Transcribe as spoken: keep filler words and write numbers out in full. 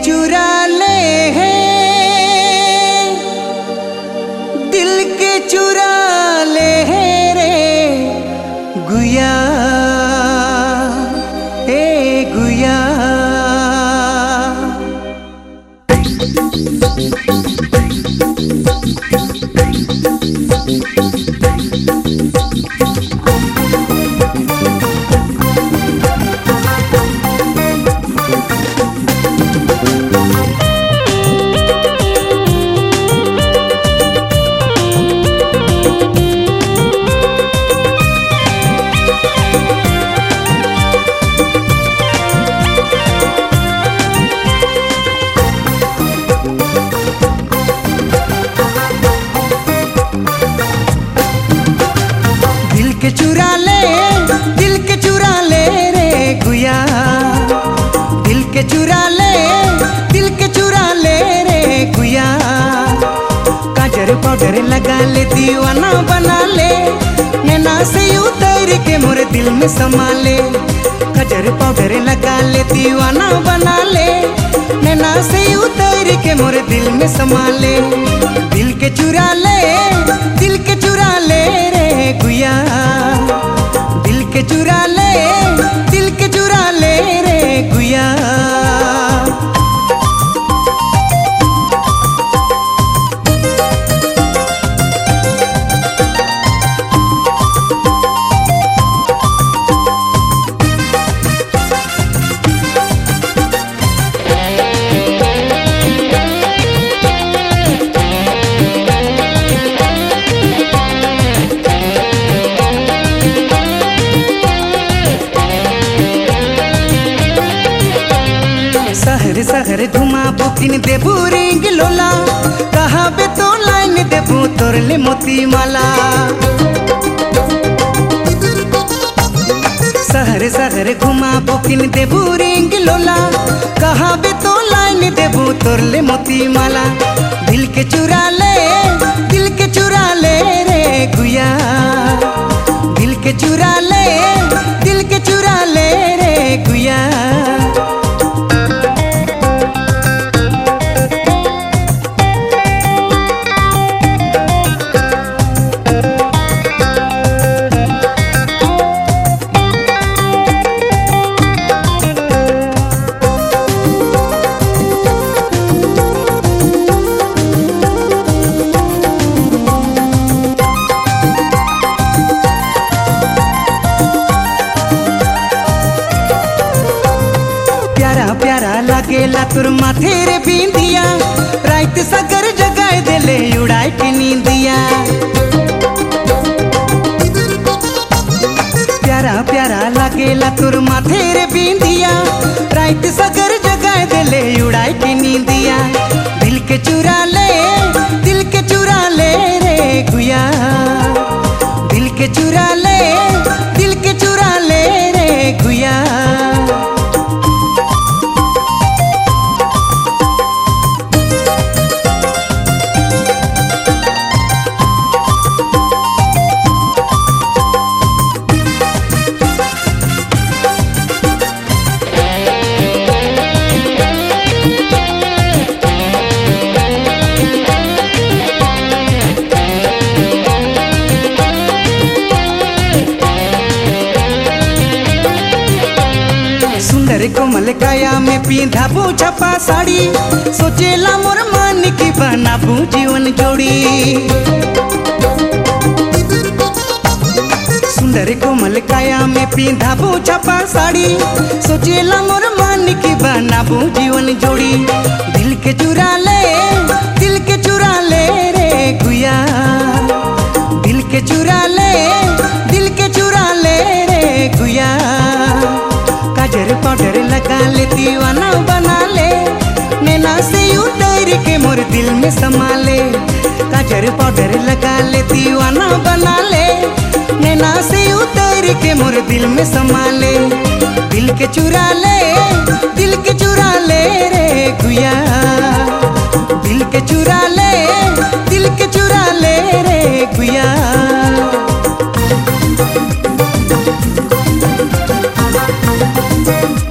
चुरा ले है, दिल के चुरा ले है रे गुया, ए गुया। के चुरा ले, दिल के चुरा ले रे गुया, दिल के चुरा ले, दिल के चुरा ले रे गुया। काजर पाउडर लगा ले, दीवाना बना ले, नैना से उतर के मोरे दिल में समा ले। काजर पाउडर लगा ले, दीवाना बना ले, नैना से उतर के मोरे दिल में समा ले। दिल के चुरा ले, दिल के चुरा ले रे गुया, दिल के चुरा ले, दिल के चुरा ले रे गुया। शहर शहर घुमा बुकिन देबू रिंग लोला, कहा बे तो लाइन देबू तोरले मोती माला। शहर शहर घुमा बुकिन देबू रिंग लोला, कहा बे तो लाइन देबू तोरले मोती माला। दिल के चुरा ले, दिल के चुरा ले रे गुया, दिल के चुरा ले, दिल के चुरा ले रे गुया। प्यारा प्यारा लागेला तुर माथे रे बिंदिया, रात सगर जगाए देले उड़ाए के नींदिया। प्यारा प्यारा लागेला तुर माथे रे बिंदिया, रात सगर जगाए देले उड़ाए के नींदिया। दिल के चुरा ले, दिल के चुरा ले रे गुया, दिल के चुरा ले, दिल के चुरा ले रे गुया। सुंदर कोमल काया में पिंधाबू छपा साड़ी, सोचेला मोर मन की बनाबू जीवन जोड़ी। सुंदर कोमल काया में पिंधाबू छपा साड़ी, सोचेला मोर मन की बनाबू जीवन जोड़ी। दिल के चुरा ले, दिल के चुरा ले रे गुया, दिल के चुरा ले, दिल के चुरा ले रे गुया। काजर पाउडर लगा ले, दीवाना बना ले, नैना से उतर के मोर दिल में समा ले। काजर पाउडर लगा ले, दीवाना बना ले, नैना से उतर के मोर दिल में समा ले। दिल के चुरा ले, दिल के चुरा ले रे गुया, दिल के चुरा ले, दिल के चुरा ले रे गुया।